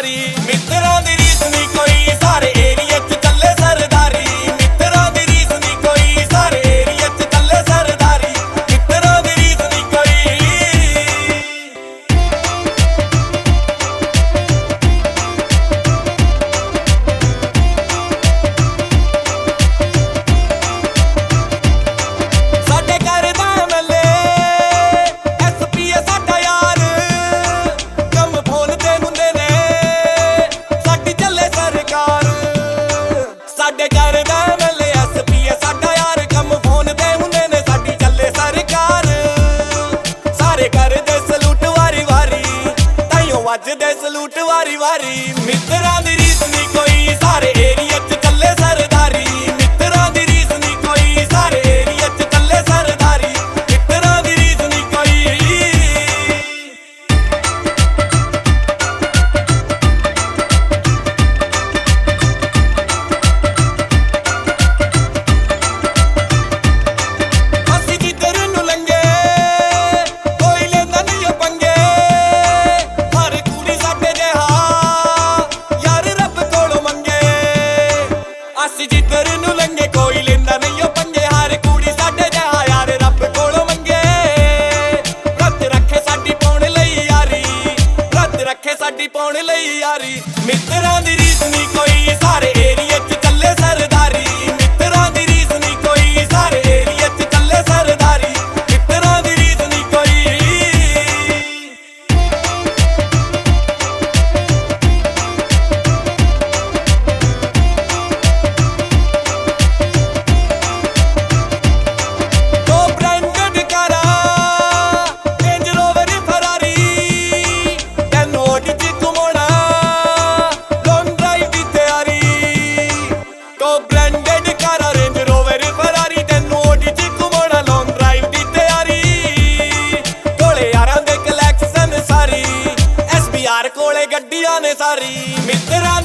ਸਰਦਾਰੀ ਮਿੱਤਰਾਂ ਦੀ ਰੀਸ ਨਹੀਂ ਕੋਈ ਸਾਰੇ ਏਰੀਏ 'ਚ ਚੱਲੇ ਸਰਦਾਰੀ ਮਿੱਤਰਾਂ ਦੀ ਰੀਸ ਨਹੀਂ ਕੋਈ ਸਾਰੇ ਏਰੀਏ 'ਚ ਚੱਲੇ ਸਰਦਾਰੀ ਮਿੱਤਰਾਂ ਦੀ ਰੀਸ ਨਹੀਂ ਕੋਈ ਸਾਡੇ ਘਰ ਦਾ ਐਮਐਲਏ ਐਸਪੀ ਐ ਸਾਡਾ ਯਾਰ ਕੰਮ ਫੋਨ ਤੇ ਹੁੰਦੇ ਨੇ ਸਾਡੀ ਚੱਲੇ ਸਰਕਾਰ ਸਾਡੇ ਘਰ ਦਾ ਐਮਐਲਏ ਐਸਪੀ ਐ ਸਾਡਾ ਯਾਰ ਕੰਮ ਫੋਨ ਤੇ ਹੁੰਦੇ ਨੇ ਸਾਡੀ ਚੱਲੇ ਸਰਕਾਰ ਸਾਰੇ ਕਰਦੇ ਸਲੂਟ ਵਾਰੀ ਵਾਰੀ ਤਾਈਓ ਵੱਜਦੇ ਸਲੂਟ ਵਾਰੀ ਵਾਰੀ ਮਿੱਤਰਾਂ ਦੀ ਰੀਸ ਨਹੀਂ ਕੋਈ ਸਾਰੇ ਏਰੀਏ 'ਚ ਚੱਲੇ ਸਰਦਾਰੀ ਮਿੱਤਰਾਂ ਦੀ ਰੀਸ ਨਹੀਂ ਕੋਈ ਸਾਰੇ ਏਰੀਏ 'ਚ ਚੱਲੇ ਸਰਦਾਰੀ ਮਿੱਤਰਾਂ ਦੀ ਰੀਸ ਨਹੀਂ ਕੋਈ ਅਸੀਂ ਜਿੱਧਰ ਨੂੰ ਲੰਘੇ ਕੋਈ ਲੈਂਦਾ ਨਹੀਂ ਓ ਪੰਗੇ ਹਰ ਕੁੜੀ ਸਾਡੇ ਜਿਹਾ ਯਾਰ ਰੱਬ ਕੋਲੋਂ ਮੰਗੇ ਅਸੀਂ ਜਿੱਧਰ ਨੂੰ ਲੰਘੇ ਕੋਈ ਲੈਂਦਾ ਨਹੀਂ ਓ ਪੰਗੇ ਹਰ ਕੁੜੀ ਸਾਡੇ ਜਿਹਾ ਯਾਰ ਰੱਬ ਕੋਲੋਂ ਮੰਗੇ ਰੱਤ ਰੱਖੇ ਸਾਡੀ ਪਾਉਣ ਲਈ ਯਾਰੀ ਰੱਤ ਰੱਖੇ ਸਾਡੀ ਪਾਉਣ ਲਈ ਯਾਰੀ ਮਿੱਤਰਾਂ ਦੀ ਰੀਸ ਨਹੀਂ ਕੋਈ ਸਾਰੇ ਏਰੀਏ 'ਚ ਚੱਲੇ ਸਰਦਾਰੀ ਮਿੱਤਰਾਂ ਦੀ ਰੀਸ ਨਹੀਂ ਕੋਈ ਸਾਰੇ ਏਰੀਏ 'ਚ ਚੱਲੇ ਸਰਦਾਰੀ ਮਿੱਤਰਾਂ ਦੀ ਰੀਸ ਨਹੀਂ ਕੋਈ ਦੋ ਬ੍ਰਾਂਡਡ ਕਾਰਾਂ ਰੇਂਜ ਰੋਵਰ ਫਰਾਰੀ ਤੈਨੂੰ ਓਡੀ 'ਚ ਘੁਮਾਉਣਾ ਲੌਂਗ ਡਰਾਈਵ ਦੀ ਤਿਆਰੀ ਦੋ ਬ੍ਰਾਂਡਡ ਕਾਰਾਂ ਰੇਂਜ ਰੋਵਰ ਫਰਾਰੀ ਤੈਨੂੰ ਓਡੀ 'ਚ ਘੁਮਾਉਣਾ ਲੌਂਗ ਡਰਾਈਵ ਦੀ ਤਿਆਰੀ ਕੋਲੇ ਯਾਰਾਂ ਦੇ ਕਲੈਕਸ਼ਨ ਸਾਰੀ ਐਸਬੀਆਰ ਕੋਲੇ ਗੱਡੀਆਂ ਨੇ ਸਾਰੀ ਮਿੱਤਰਾਂ